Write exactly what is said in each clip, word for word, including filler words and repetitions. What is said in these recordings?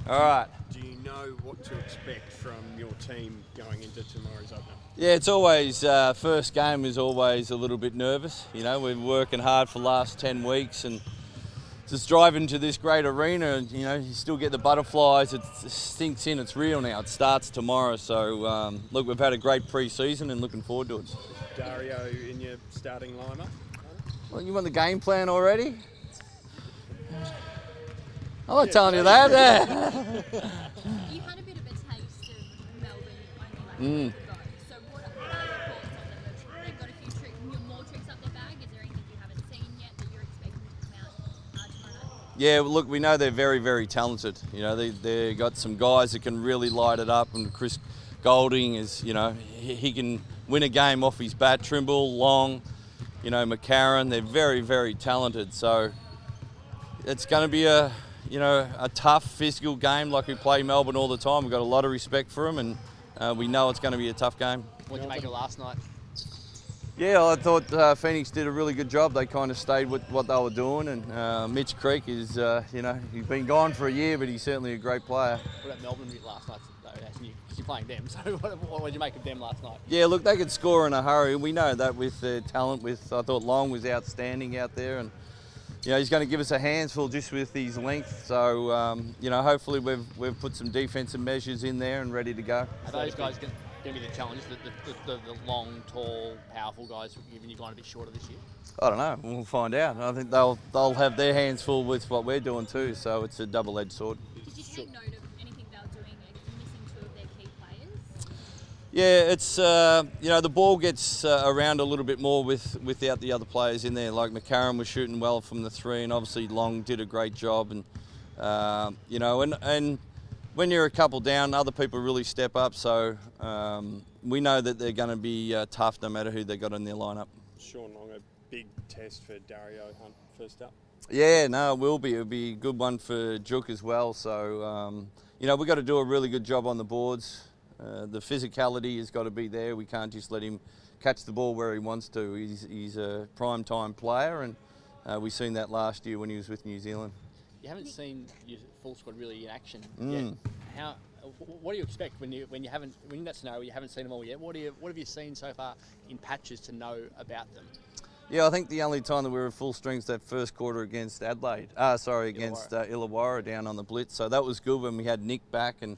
All right. Do you know what to expect from your team going into tomorrow's opener? Yeah, it's always, uh, first game is always a little bit nervous. You know, we've been working hard for the last ten weeks and just driving to this great arena and, you know, you still get the butterflies. It sinks in, it's real now. It starts tomorrow. So, um, look, we've had a great pre-season and looking forward to it. Dario in your starting lineup? Well, you want the game plan already? I'm not telling you that. Yeah. You had a bit of a taste of Melbourne only like a Mm. week ago. So what are your thoughts on them? They've got a few tricks, more tricks up their bag. Is there anything you haven't seen yet that you're expecting to come out uh, tomorrow night? Yeah, well, look, we know they're very, very talented. You know, they they got some guys that can really light it up, and Chris Golding is, you know, he, he can win a game off his bat. Trimble, Long, you know, McCarron, they're very, very talented. So it's going to be a, you know, a tough physical game like we play Melbourne all the time. We've got a lot of respect for them, and uh, we know it's going to be a tough game. What did you make of last night? Yeah, I thought uh, Phoenix did a really good job. They kind of stayed with what they were doing, and uh, Mitch Creek is, uh, you know, he's been gone for a year, but he's certainly a great player. What about Melbourne last night, though? Because you're playing them, so what, what did you make of them last night? Yeah, look, they could score in a hurry. We know that with their talent. With I thought Long was outstanding out there, and you know he's going to give us a handsful just with his length. So um, you know, hopefully we've we've put some defensive measures in there and ready to go. Are those guys going to be the challenge? The, the, the, the long, tall, powerful guys, given you're going to be shorter this year? I don't know. We'll find out. I think they'll they'll have their hands full with what we're doing too. So it's a double-edged sword. Did you take note of anything they were doing, like missing two of their key players? Yeah, it's uh, you know the ball gets uh, around a little bit more with without the other players in there. Like McCarron was shooting well from the three, and obviously Long did a great job. And uh, you know, and and when you're a couple down, other people really step up. So um, we know that they're going to be uh, tough no matter who they got in their lineup. Sean Long, a big test for Dario Hunt first up. Yeah, no, it will be. It'll be a good one for Juk as well. So um, you know, we've got to do a really good job on the boards. Uh, the physicality has got to be there. We can't just let him catch the ball where he wants to. He's, he's a prime time player, and uh, we've seen that last year when he was with New Zealand. You haven't seen your full squad really in action Mm. yet. How? What do you expect when you when you haven't when in that scenario you haven't seen them all yet? What do you what have you seen so far in patches to know about them? Yeah, I think the only time that we were full strength that first quarter against Adelaide, uh, sorry, against uh, Illawarra down on the blitz. So that was good when we had Nick back, and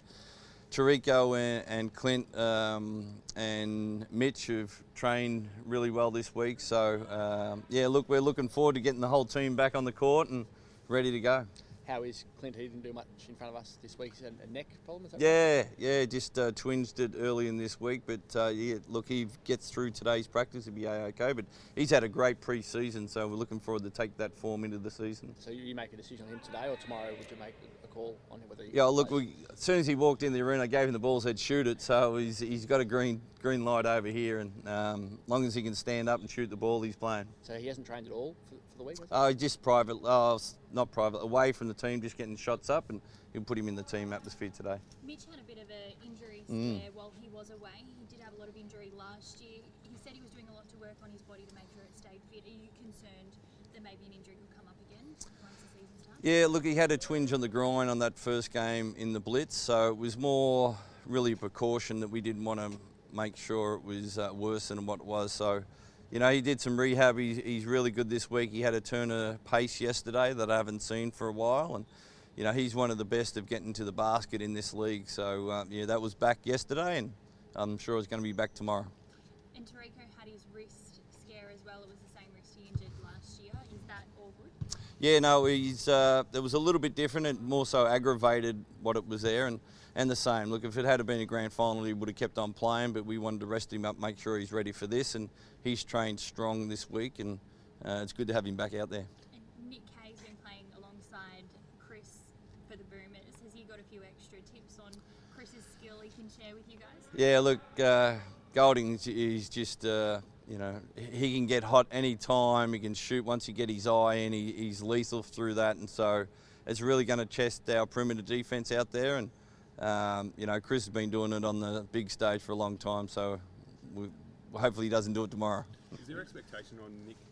Chirico and, and Clint um, and Mitch have trained really well this week. So um, yeah, look, we're looking forward to getting the whole team back on the court and ready to go. How is Clint? He didn't do much in front of us this week. A, a neck problem? Is that Yeah, yeah, just uh, twinged it early in this week, but uh, yeah, look, he gets through today's practice, he'll be a-okay, but he's had a great pre-season, so we're looking forward to take that form into the season. So you make a decision on him today or tomorrow? Would you make a call on him whether he Yeah, look, plays? we, as soon as he walked in the arena, I gave him the ball, said shoot it, so he's he's got a green green light over here, and um, as long as he can stand up and shoot the ball, he's playing. So he hasn't trained at all for, for the week? has he? Oh, just private, oh, not private, away from the team, just getting shots up, and he'll put him in the team atmosphere today. Mitch had a bit of an injury Mm. scare while he was away. He did have a lot of injury last year. He said he was doing a lot to work on his body to make sure it stayed fit. Are you concerned that maybe an injury could come up again once the season starts? Yeah, look, he had a twinge on the groin on that first game in the Blitz, so it was more really a precaution that we didn't want to make sure it was uh, worse than what it was. So, you know, he did some rehab. He's, he's really good this week. He had a turn of pace yesterday that I haven't seen for a while, and you know, he's one of the best of getting to the basket in this league. So, uh, yeah, that was back yesterday, and I'm sure it's going to be back tomorrow. And Tarico had his wrist scare as well. It was the same wrist he injured last year. Is that all good? Yeah, no, he's. Uh, it was a little bit different. It more so aggravated what it was there, and, and the same. Look, if it had been a grand final, he would have kept on playing, but we wanted to rest him up, make sure he's ready for this, and he's trained strong this week, and uh, it's good to have him back out there. And Nick Kay's been playing alongside Chris for the Boomers. Has he got a few extra tips on Chris's skill he can share with you guys? Yeah, look, uh, Golding is just, uh, you know, he can get hot any time. He can shoot once you get his eye in. He, he's lethal through that, and so it's really going to test our perimeter defence out there. And um, you know, Chris has been doing it on the big stage for a long time, so we, hopefully he doesn't do it tomorrow. Is there expectation on Nick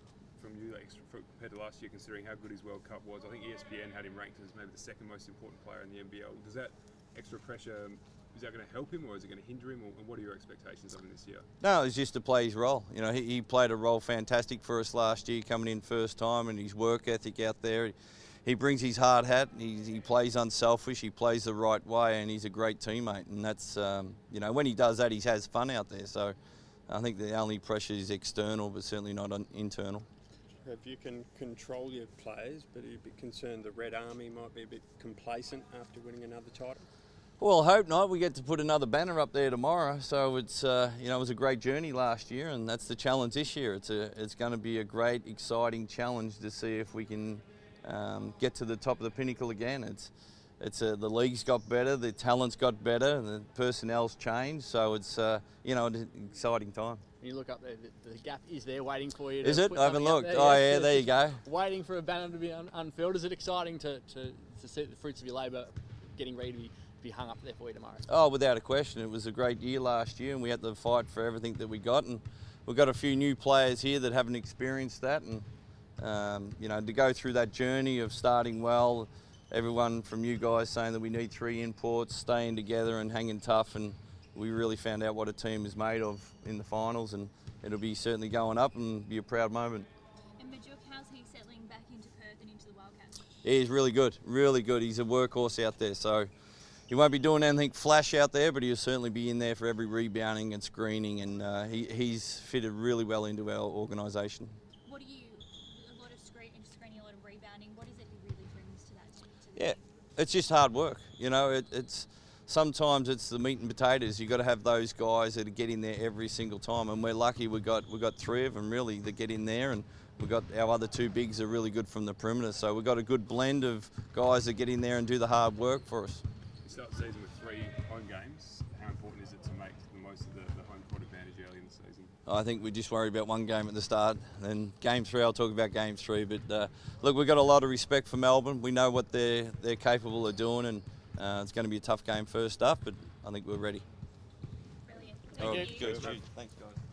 from you, like, extra, compared to last year, considering how good his World Cup was? I think E S P N had him ranked as maybe the second most important player in the N B L. Does that extra pressure, is that going to help him or is it going to hinder him? Or, and what are your expectations of him this year? No, it's just to play his role. You know, he, he played a role fantastic for us last year, coming in first time, and his work ethic out there. He brings his hard hat. He, he plays unselfish. He plays the right way, and he's a great teammate. And that's, um, you know, when he does that, he has fun out there. So I think the only pressure is external, but certainly not internal. If you can control your players, but you'd be concerned the Red Army might be a bit complacent after winning another title? Well, I hope not. We get to put another banner up there tomorrow. So it's, uh, you know, it was a great journey last year, and that's the challenge this year. It's a, it's going to be a great, exciting challenge to see if we can um, get to the top of the pinnacle again. It's, it's a, the league's got better, the talent's got better, and the personnel's changed. So it's, uh, you know, an exciting time. When you look up there, the, the gap is there waiting for you. To is it? put I haven't something up looked. there. Oh Yes, yeah, it's there you go. Waiting for a banner to be un unfurled. Is it exciting to, to, to see the fruits of your labour getting ready to be, be hung up there for you tomorrow? Oh, without a question. It was a great year last year, and we had to fight for everything that we got. And we've got a few new players here that haven't experienced that. And, um, you know, to go through that journey of starting well, everyone from you guys saying that we need three imports, staying together and hanging tough. And we really found out what a team is made of in the finals. And it'll be certainly going up and be a proud moment. And Majuk, how's he settling back into Perth and into the Wildcats? Yeah, he's really good, really good. He's a workhorse out there. So he won't be doing anything flash out there, but he'll certainly be in there for every rebounding and screening, and uh, he, he's fitted really well into our organisation. What do you, a lot of screen, screening, a lot of rebounding, what is it he really brings to that? To Yeah, it's just hard work. You know, it, it's sometimes it's the meat and potatoes. You've got to have those guys that get in there every single time, and we're lucky we got we got three of them really that get in there, and we've got our other two bigs are really good from the perimeter. So we've got a good blend of guys that get in there and do the hard work for us. You start the season with three home games. How important is it to make the most of the, the home court advantage early in the season? I think we just worry about one game at the start. Then game three, I'll talk about game three. But uh, look, we've got a lot of respect for Melbourne. We know what they're, they're capable of doing, and uh, it's going to be a tough game first up, but I think we're ready. Brilliant. Oh, Thank you. good. Thanks, guys.